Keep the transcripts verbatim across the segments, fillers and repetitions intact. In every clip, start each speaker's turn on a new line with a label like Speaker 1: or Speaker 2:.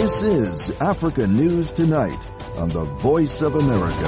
Speaker 1: This is Africa News Tonight on the Voice of America.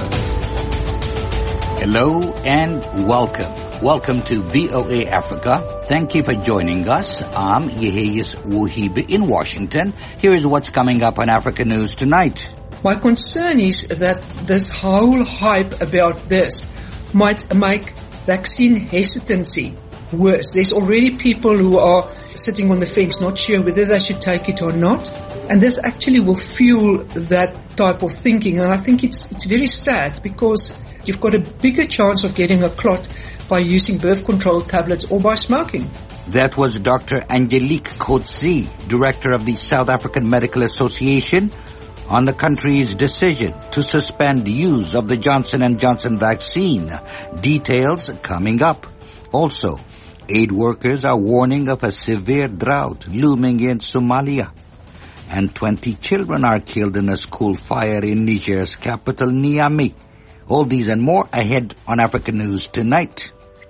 Speaker 2: Hello and welcome. Welcome to V O A Africa. Thank you for joining us. I'm Yeheyes Wuhibe in Washington. Here is what's coming up on Africa News Tonight.
Speaker 3: My concern is that this whole hype about this might make vaccine hesitancy worse. There's already people who are sitting on the fence, not sure whether they should take it or not. And this actually will fuel that type of thinking. And I think it's it's very sad because you've got a bigger chance of getting a clot by using birth control tablets or by smoking.
Speaker 2: That was Doctor Angelique Coetzee, Director of the South African Medical Association, on the country's decision to suspend use of the Johnson and Johnson vaccine. Details coming up. Also, aid workers are warning of a severe drought looming in Somalia. And twenty children are killed in a school fire in Niger's capital, Niamey. All these and more ahead on Africa News Tonight.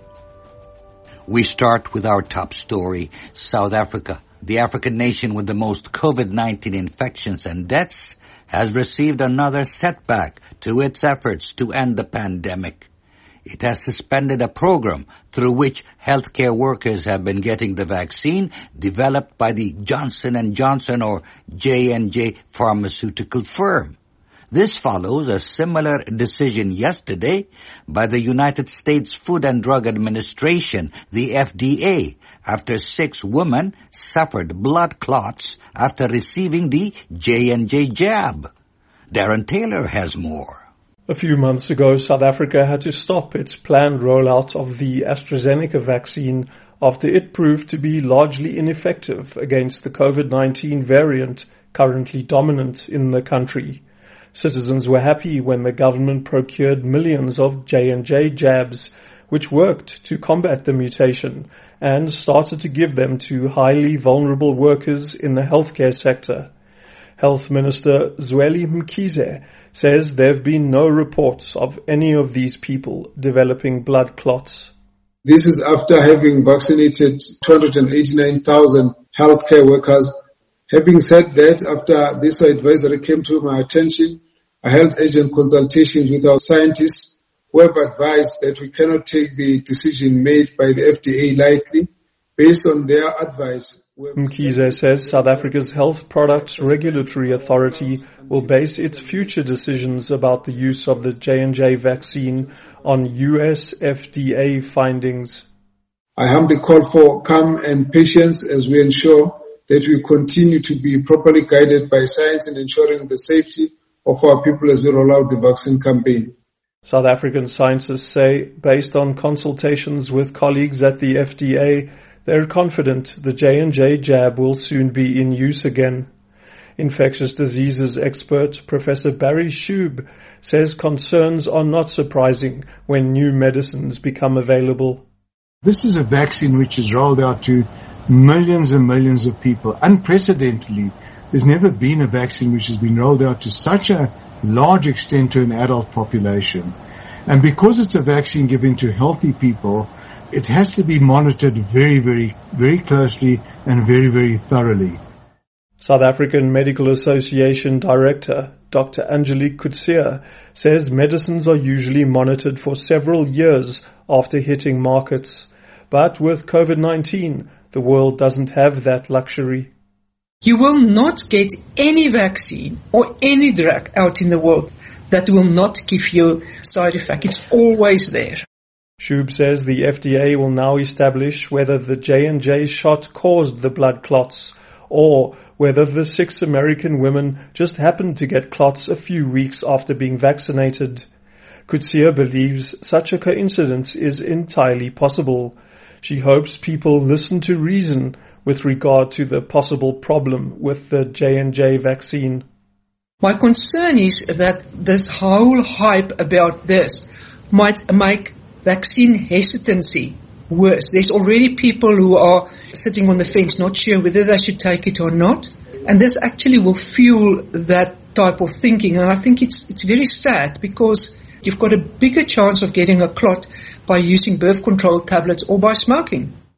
Speaker 2: We start with our top story. South Africa, the African nation with the most COVID nineteen infections and deaths, has received another setback to its efforts to end the pandemic. It has suspended a program through which healthcare workers have been getting the vaccine developed by the Johnson and Johnson or J and J pharmaceutical firm. This follows a similar decision yesterday by the United States Food and Drug Administration, the F D A, after six women suffered blood clots after receiving the J and J jab. Darren Taylor has more.
Speaker 4: A few months ago, South Africa had to stop its planned rollout of the AstraZeneca vaccine after it proved to be largely ineffective against the COVID nineteen variant currently dominant in the country. Citizens were happy when the government procured millions of J and J jabs, which worked to combat the mutation and started to give them to highly vulnerable workers in the healthcare sector. Health Minister Zweli Mkhize says there have been no reports of any of these people developing blood clots.
Speaker 5: This is after having vaccinated two hundred eighty-nine thousand healthcare workers. Having said that, after this advisory came to my attention, I held urgent consultations with our scientists who have advised that we cannot take the decision made by the F D A lightly. Based on their advice,
Speaker 4: Mkhize says South Africa's Health Products Regulatory Authority will base its future decisions about the use of the J and J vaccine on U S F D A findings.
Speaker 5: I humbly call for calm and patience as we ensure that we continue to be properly guided by science in ensuring the safety of our people as we roll out the vaccine campaign.
Speaker 4: South African scientists say, based on consultations with colleagues at the F D A, they're confident the J and J jab will soon be in use again. Infectious diseases expert Professor Barry Shube says concerns are not surprising when new medicines become available.
Speaker 6: This is a vaccine which is rolled out to millions and millions of people. Unprecedentedly, there's never been a vaccine which has been rolled out to such a large extent to an adult population. And because it's a vaccine given to healthy people, it has to be monitored very, very, very closely and very, very thoroughly.
Speaker 4: South African Medical Association Director Doctor Angelique Coetzee says medicines are usually monitored for several years after hitting markets. But with COVID nineteen, the world doesn't have that luxury.
Speaker 3: You will not get any vaccine or any drug out in the world that will not give you side effect. It's always there.
Speaker 4: Shube says the F D A will now establish whether the J and J shot caused the blood clots or whether the six American women just happened to get clots a few weeks after being vaccinated. Coetzee believes such a coincidence is entirely possible. She hopes people listen to reason with regard to the possible problem with the J and J vaccine.
Speaker 3: My concern is that this whole hype about this might make vaccine hesitancy worse. There's already people who are sitting on the fence, not sure whether they should take it or not. And this actually will fuel that type of thinking. And I think it's it's very sad because you've got a bigger chance of getting a clot by using birth control tablets or by smoking.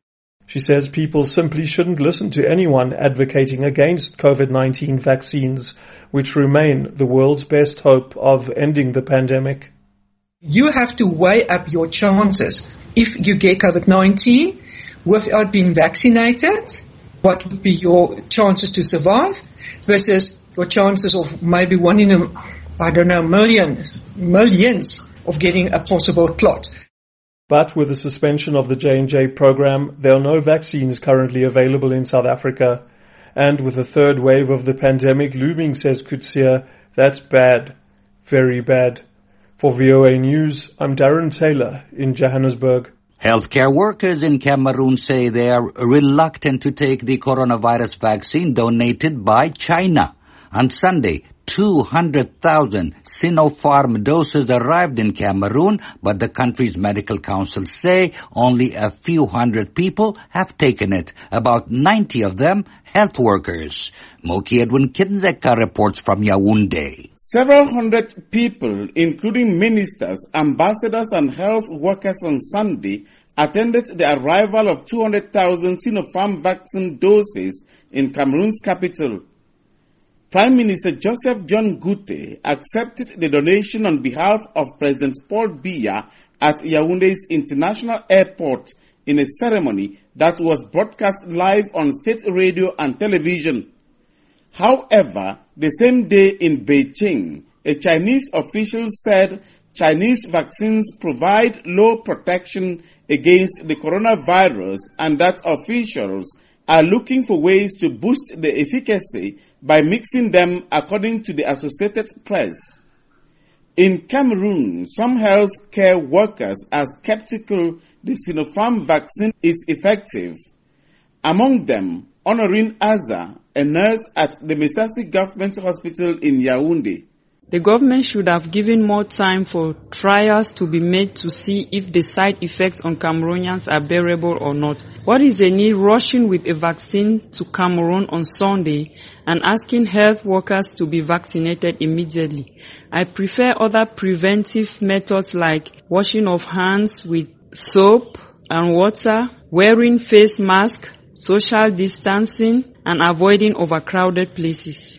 Speaker 4: She says people simply shouldn't listen to anyone advocating against COVID nineteen vaccines, which remain the world's best hope of ending the pandemic.
Speaker 3: You have to weigh up your chances. If you get COVID nineteen without being vaccinated, what would be your chances to survive versus your chances of maybe one in a, I don't know, million, millions of getting a possible clot.
Speaker 4: But with the suspension of the J and J program, there are no vaccines currently available in South Africa. And with the third wave of the pandemic looming, says Coetzee, that's bad. Very bad. For V O A News, I'm Darren Taylor in Johannesburg.
Speaker 2: Healthcare workers in Cameroon say they are reluctant to take the coronavirus vaccine donated by China. On Sunday, two hundred thousand Sinopharm doses arrived in Cameroon, but the country's medical council say only a few hundred people have taken it, about ninety of them health workers. Moki Edwin Kinzeka reports from Yaoundé.
Speaker 7: Several hundred people, including ministers, ambassadors and health workers on Sunday, attended the arrival of two hundred thousand Sinopharm vaccine doses in Cameroon's capital. Prime Minister Joseph John Gute accepted the donation on behalf of President Paul Biya at Yaoundé's International Airport in a ceremony that was broadcast live on state radio and television. However, the same day in Beijing, a Chinese official said Chinese vaccines provide low protection against the coronavirus and that officials are looking for ways to boost the efficacy by mixing them, according to the Associated Press. In Cameroon, some healthcare workers are skeptical the Sinopharm vaccine is effective. Among them, Honorine Aza, a nurse at the Mesasi Government Hospital in Yaoundé.
Speaker 8: The government should have given more time for trials to be made to see if the side effects on Cameroonians are bearable or not. What is the need rushing with a vaccine to Cameroon on Sunday and asking health workers to be vaccinated immediately? I prefer other preventive methods like washing of hands with soap and water, wearing face masks, social distancing, and avoiding overcrowded places.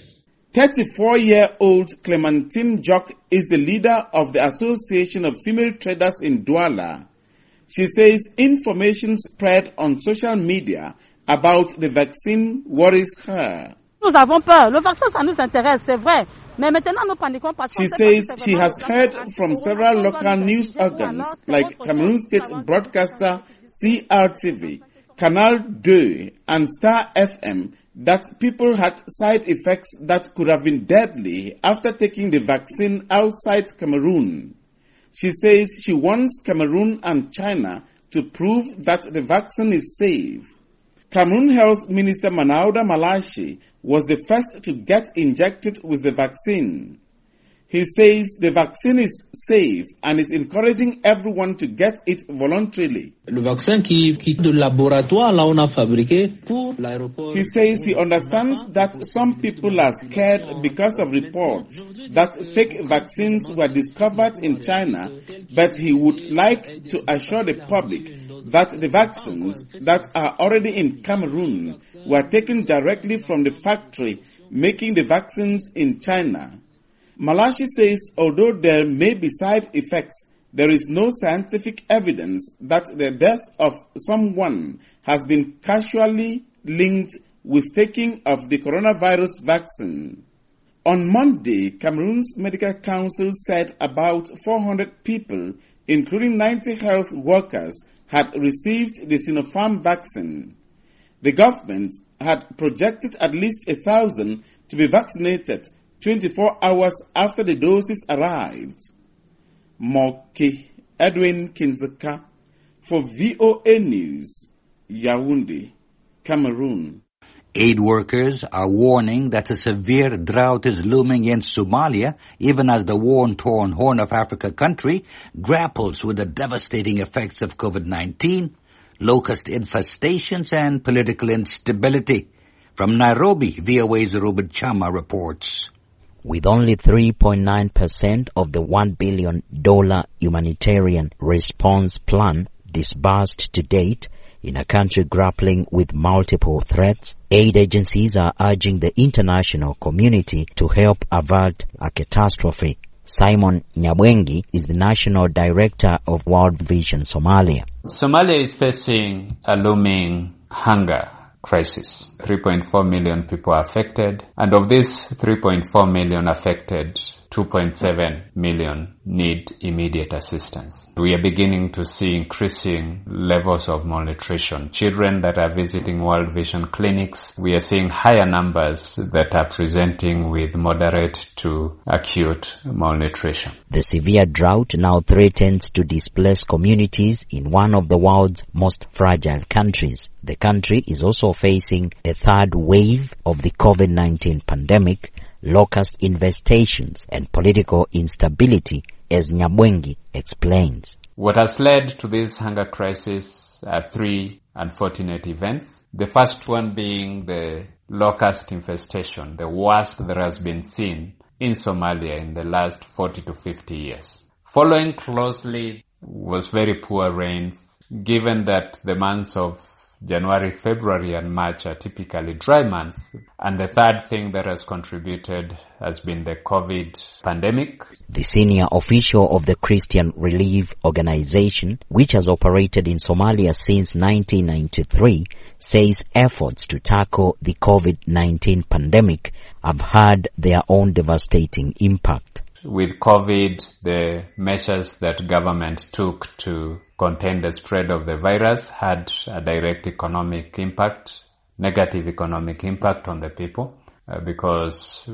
Speaker 7: thirty-four-year-old Clementine Jock is the leader of the Association of Female Traders in Douala. She says information spread on social media about the vaccine worries her.
Speaker 9: Nous avons peur. Le vaccin, ça nous intéresse, c'est vrai. Mais maintenant, nous paniquons parce que
Speaker 7: she says she has heard from several local news organs like Cameroon State Broadcaster C R T V, Canal two, and Star F M that people had side effects that could have been deadly after taking the vaccine outside Cameroon. She says she wants Cameroon and China to prove that the vaccine is safe. Cameroon Health Minister Manauda Malashi was the first to get injected with the vaccine. He says the vaccine is safe and is encouraging everyone to get it voluntarily.
Speaker 10: Le vaccin qui, qui de laboratoire là on a fabriqué pour l'aéroport.
Speaker 7: He says he understands that some people are scared because of reports that fake vaccines were discovered in China, but he would like to assure the public that the vaccines that are already in Cameroon were taken directly from the factory making the vaccines in China. Malashi says although there may be side effects, there is no scientific evidence that the death of someone has been casually linked with taking of the coronavirus vaccine. On Monday, Cameroon's Medical Council said about four hundred people, including ninety health workers, had received the Sinopharm vaccine. The government had projected at least a thousand to be vaccinated twenty-four hours after the doses arrived. Moki Edwin Kinzeka for V O A News, Yaoundé, Cameroon.
Speaker 2: Aid workers are warning that a severe drought is looming in Somalia, even as the war-torn Horn of Africa country grapples with the devastating effects of COVID nineteen, locust infestations, and political instability. From Nairobi, V O A's Ruben Chama reports.
Speaker 11: With only three point nine percent of the one billion dollars humanitarian response plan disbursed to date, In a country grappling with multiple threats, aid agencies are urging the international community to help avert a catastrophe. Simon Nyabwengi is the National Director of World Vision Somalia.
Speaker 12: Somalia is facing a looming hunger crisis. three point four million people are affected, and of these three point four million affected, two point seven million need immediate assistance. We are beginning to see increasing levels of malnutrition. Children that are visiting World Vision clinics, we are seeing higher numbers that are presenting with moderate to acute malnutrition.
Speaker 11: The severe drought now threatens to displace communities in one of the world's most fragile countries. The country is also facing a third wave of the COVID nineteen pandemic, locust infestations and political instability, as Nyabwengi explains.
Speaker 12: What has led to this hunger crisis are three unfortunate events. The first one being the locust infestation, the worst that has been seen in Somalia in the last forty to fifty years. Following closely was very poor rains, given that the months of January, February and March are typically dry months. And the third thing that has contributed has been the COVID pandemic.
Speaker 11: The senior official of the Christian Relief Organization, which has operated in Somalia since nineteen ninety-three, says efforts to tackle the COVID nineteen pandemic have had their own devastating impact.
Speaker 12: With COVID, the measures that government took to contain the spread of the virus had a direct economic impact, negative economic impact on the people, uh, because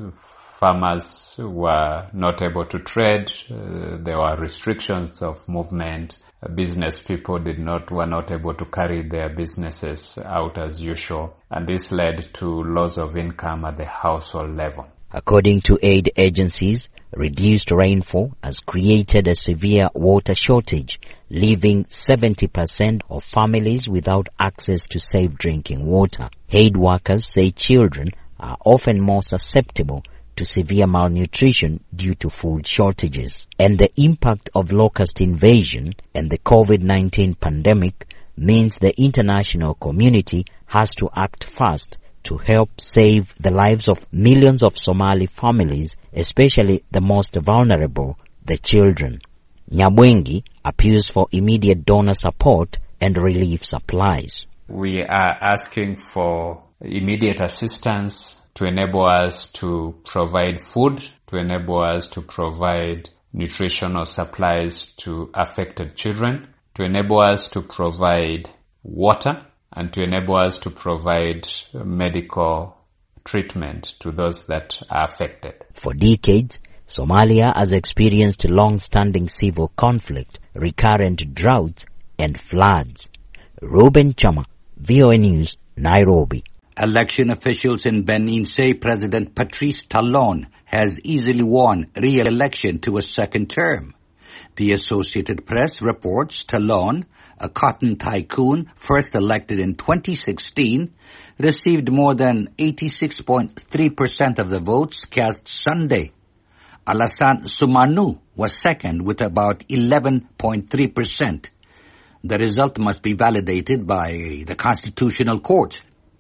Speaker 12: farmers were not able to trade, uh, there were restrictions of movement, uh, business people did not, were not able to carry their businesses out as usual, and this led to loss of income at the household level.
Speaker 11: According to aid agencies, reduced rainfall has created a severe water shortage, leaving seventy percent of families without access to safe drinking water. Aid workers say children are often more susceptible to severe malnutrition due to food shortages. And the impact of locust invasion and the COVID nineteen pandemic means the international community has to act fast to help save the lives of millions of Somali families, especially the most vulnerable, the children. Nyabwengi appeals for immediate donor support and relief supplies.
Speaker 12: We are asking for immediate assistance to enable us to provide food, to enable us to provide nutritional supplies to affected children, to enable us to provide water, and to enable us to provide medical treatment to those that are affected.
Speaker 11: For decades, Somalia has experienced long-standing civil conflict, recurrent droughts, and floods. Ruben Chama, V O A News, Nairobi.
Speaker 2: Election officials in Benin say President Patrice Talon has easily won re-election to a second term. The Associated Press reports Talon, a cotton tycoon first elected in twenty sixteen, received more than eighty-six point three percent of the votes cast Sunday. Alassane Soumanu was second with about eleven point three percent. The result must be validated by the Constitutional Court.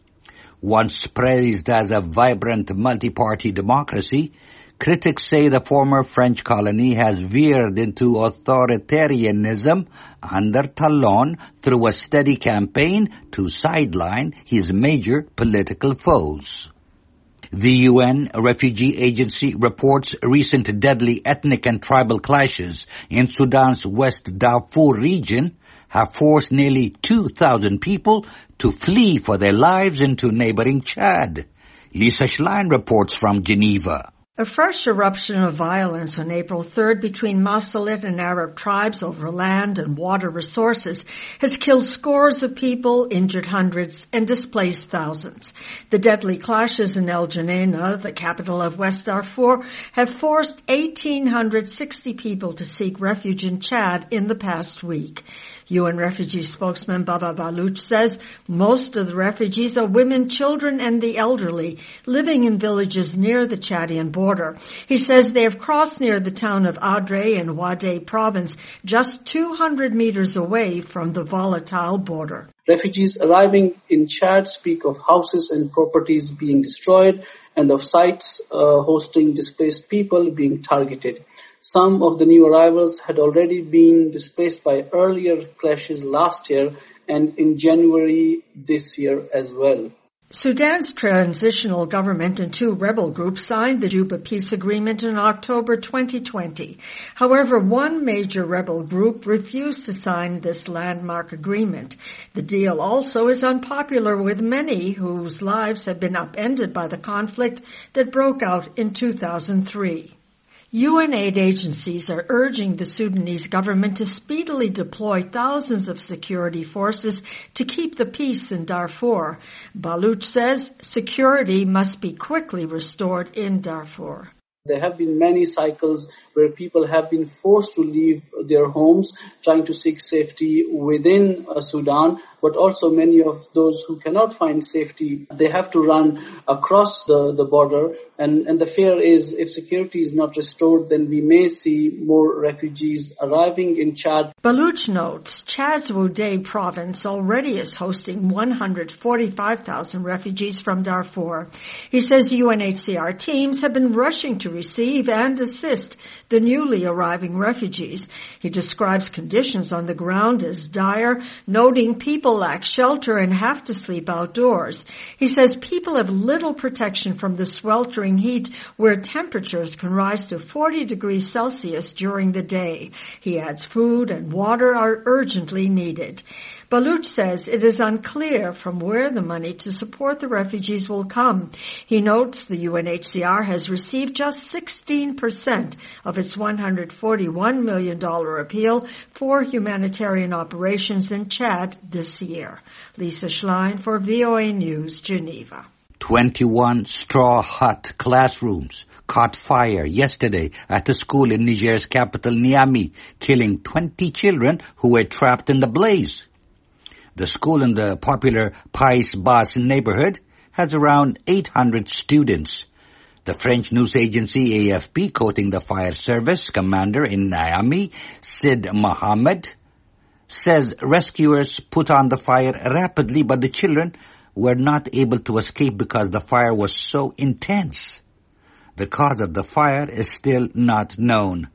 Speaker 2: Once praised as a vibrant multi-party democracy, critics say the former French colony has veered into authoritarianism under Talon through a steady campaign to sideline his major political foes. The U N Refugee Agency reports recent deadly ethnic and tribal clashes in Sudan's West Darfur region have forced nearly two thousand people to flee for their lives into neighboring Chad. Lisa Schlein reports from Geneva.
Speaker 13: A fresh eruption of violence on April third between Masalit and Arab tribes over land and water resources has killed scores of people, injured hundreds, and displaced thousands. The deadly clashes in El Geneina, the capital of West Darfur, have forced one thousand eight hundred sixty people to seek refuge in Chad in the past week. U N refugee spokesman Baba Balouch says most of the refugees are women, children, and the elderly living in villages near the Chadian border. border. He says they have crossed near the town of Adre in Wade province, just two hundred meters away from the volatile border.
Speaker 14: Refugees arriving in Chad speak of houses and properties being destroyed and of sites uh, hosting displaced people being targeted. Some of the new arrivals had already been displaced by earlier clashes last year and in January this year as well.
Speaker 13: Sudan's transitional government and two rebel groups signed the Juba peace agreement in October twenty twenty. However, one major rebel group refused to sign this landmark agreement. The deal also is unpopular with many whose lives have been upended by the conflict that broke out in two thousand three. U N aid agencies are urging the Sudanese government to speedily deploy thousands of security forces to keep the peace in Darfur. Baluch says security must be quickly restored in Darfur.
Speaker 14: There have been many cycles where people have been forced to leave their homes, trying to seek safety within uh, Sudan, but also many of those who cannot find safety, they have to run across the, the border. And, and the fear is if security is not restored, then we may see more refugees arriving in Chad.
Speaker 13: Baluch notes Chad's Wudai province already is hosting one hundred forty-five thousand refugees from Darfur. He says U N H C R teams have been rushing to receive and assist the newly arriving refugees. He describes conditions on the ground as dire, noting people lack shelter and have to sleep outdoors. He says people have little protection from the sweltering heat where temperatures can rise to forty degrees Celsius during the day. He adds food and water are urgently needed. Baluch says it is unclear from where the money to support the refugees will come. He notes the U N H C R has received just sixteen percent of its one hundred forty-one million dollars appeal for humanitarian operations in Chad this year. Lisa Schlein for V O A News, Geneva.
Speaker 2: twenty-one straw hut classrooms caught fire yesterday at a school in Niger's capital, Niamey, killing twenty children who were trapped in the blaze. The school in the popular Pais Bas neighborhood has around eight hundred students. The French news agency A F P, quoting the fire service commander in Niamey, Sid Mohammed, says rescuers put on the fire rapidly, but the children were not able to escape because the fire was so intense. The cause of the fire is still not known.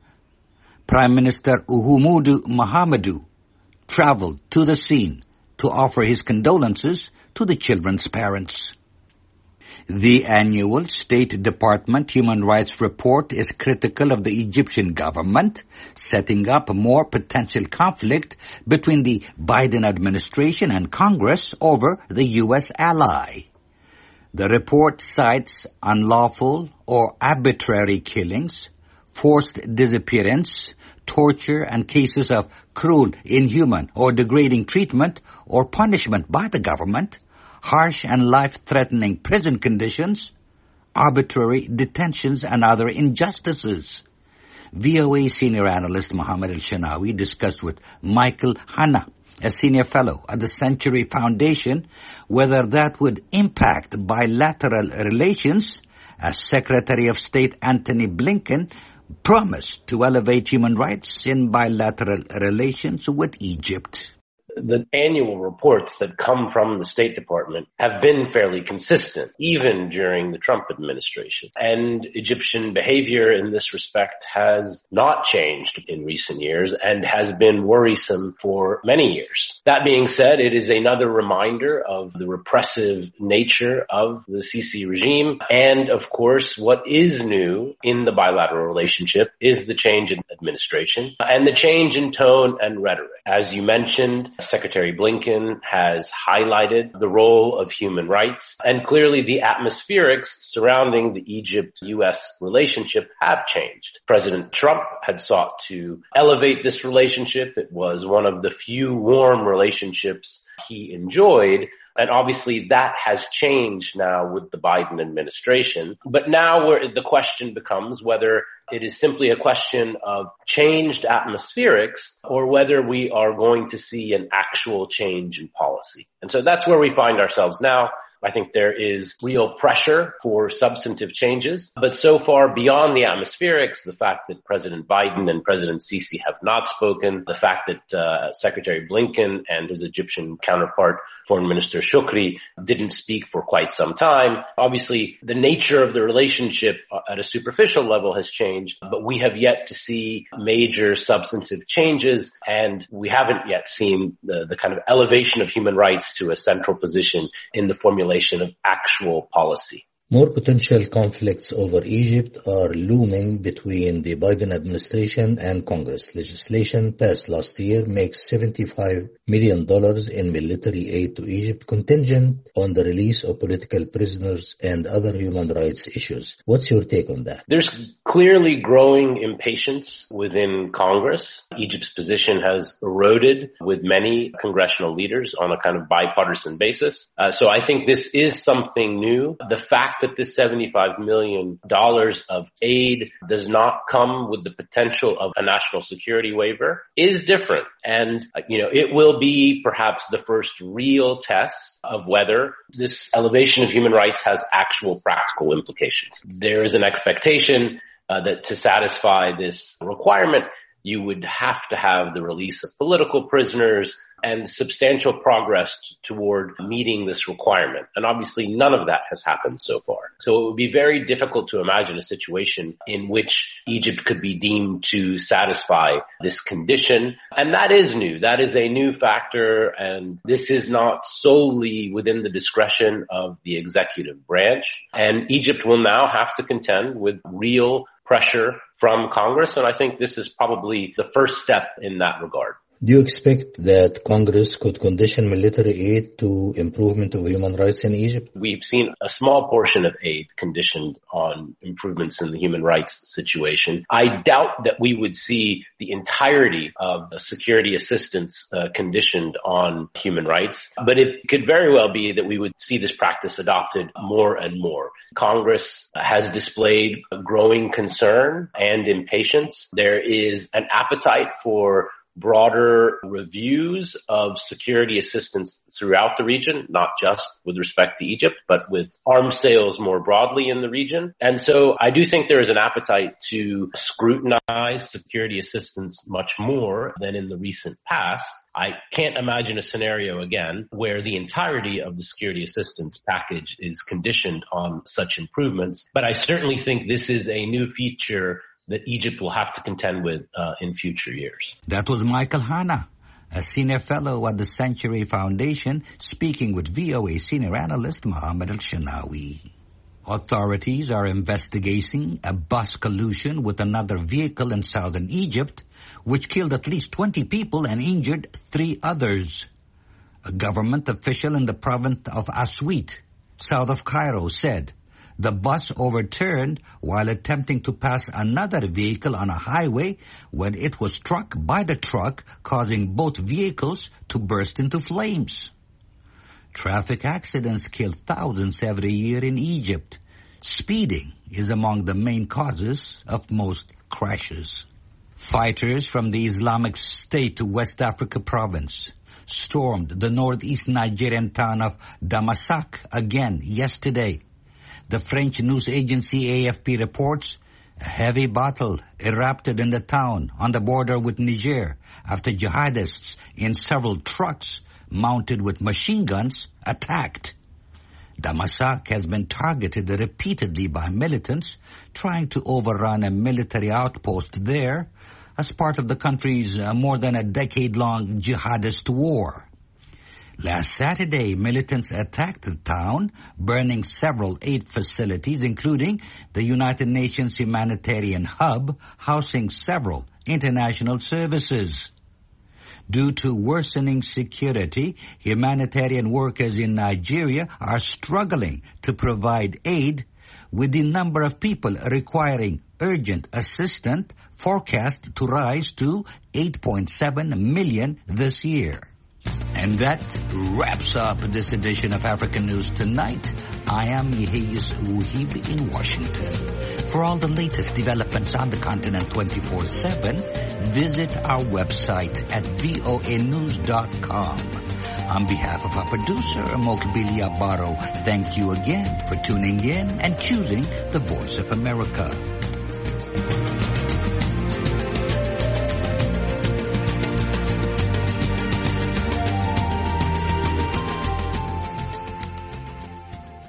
Speaker 2: Prime Minister Uhumudu Mahamadou traveled to the scene to offer his condolences to the children's parents. The annual State Department Human Rights Report is critical of the Egyptian government, setting up more potential conflict between the Biden administration and Congress over the U S ally. The report cites unlawful or arbitrary killings, forced disappearance, torture, and cases of cruel, inhuman, or degrading treatment or punishment by the government, harsh and life-threatening prison conditions, arbitrary detentions, and other injustices. V O A senior analyst Mohammed Al-Shanawi discussed with Michael Hanna, a senior fellow at the Century Foundation, whether that would impact bilateral relations, as Secretary of State Antony Blinken promised to elevate human rights in bilateral relations with Egypt.
Speaker 15: The annual reports that come from the State Department have been fairly consistent, even during the Trump administration. And Egyptian behavior in this respect has not changed in recent years and has been worrisome for many years. That being said, it is another reminder of the repressive nature of the Sisi regime. And of course, what is new in the bilateral relationship is the change in administration and the change in tone and rhetoric. As you mentioned, Secretary Blinken has highlighted the role of human rights, and clearly the atmospherics surrounding the Egypt-U S relationship have changed. President Trump had sought to elevate this relationship. It was one of the few warm relationships he enjoyed. And obviously that has changed now with the Biden administration. But now where the question becomes whether it is simply a question of changed atmospherics or whether we are going to see an actual change in policy. And so that's where we find ourselves now. I think there is real pressure for substantive changes. But so far, beyond the atmospherics, the fact that President Biden and President Sisi have not spoken, the fact that uh, Secretary Blinken and his Egyptian counterpart, Foreign Minister Shukri, didn't speak for quite some time. Obviously, the nature of the relationship at a superficial level has changed, but we have yet to see major substantive changes, and we haven't yet seen the, the kind of elevation of human rights to a central position in the formulation of actual policy.
Speaker 16: More potential conflicts over Egypt are looming between the Biden administration and Congress. Legislation passed last year makes seventy-five million dollars in military aid to Egypt contingent on the release of political prisoners and other human rights issues. What's your take on that?
Speaker 15: There's clearly growing impatience within Congress. Egypt's position has eroded with many congressional leaders on a kind of bipartisan basis. Uh, so I think this is something new. The fact that this seventy-five million dollars of aid does not come with the potential of a national security waiver is different. And, you know, it will be perhaps the first real test of whether this elevation of human rights has actual practical implications. There is an expectation uh, that to satisfy this requirement, you would have to have the release of political prisoners and substantial progress toward meeting this requirement. And obviously none of that has happened so far. So it would be very difficult to imagine a situation in which Egypt could be deemed to satisfy this condition. And that is new. That is a new factor. And this is not solely within the discretion of the executive branch. And Egypt will now have to contend with real pressure from Congress. And I think this is probably the first step in that regard.
Speaker 16: Do you expect that Congress could condition military aid to improvement of human rights in Egypt?
Speaker 15: We've seen a small portion of aid conditioned on improvements in the human rights situation. I doubt that we would see the entirety of the security assistance uh, conditioned on human rights, but it could very well be that we would see this practice adopted more and more. Congress has displayed a growing concern and impatience. There is an appetite for broader reviews of security assistance throughout the region, not just with respect to Egypt, but with arms sales more broadly in the region. And so I do think there is an appetite to scrutinize security assistance much more than in the recent past. I can't imagine a scenario again where the entirety of the security assistance package is conditioned on such improvements, but I certainly think this is a new feature that Egypt will have to contend with uh, in future years.
Speaker 2: That was Michael Hanna, a senior fellow at the Century Foundation, speaking with V O A senior analyst Mohammed Al-Shanawi. Authorities are investigating a bus collision with another vehicle in southern Egypt, which killed at least twenty people and injured three others. A government official in the province of Aswit, south of Cairo, said the bus overturned while attempting to pass another vehicle on a highway when it was struck by the truck, causing both vehicles to burst into flames. Traffic accidents kill thousands every year in Egypt. Speeding is among the main causes of most crashes. Fighters from the Islamic State West Africa province stormed the northeast Nigerian town of Damasak again yesterday. The French news agency A F P reports a heavy battle erupted in the town on the border with Niger after jihadists in several trucks mounted with machine guns attacked. Damasak has been targeted repeatedly by militants trying to overrun a military outpost there as part of the country's uh, more than a decade-long jihadist war. Last Saturday, militants attacked the town, burning several aid facilities, including the United Nations humanitarian hub, housing several international services. Due to worsening security, humanitarian workers in Nigeria are struggling to provide aid, with the number of people requiring urgent assistance forecast to rise to eight point seven million this year. And that wraps up this edition of African News Tonight. I am Yeheyes Wuhibi in Washington. For all the latest developments on the continent twenty-four seven, visit our website at voa news dot com. On behalf of our producer, Mokbilia Barrow, thank you again for tuning in and choosing the Voice of America.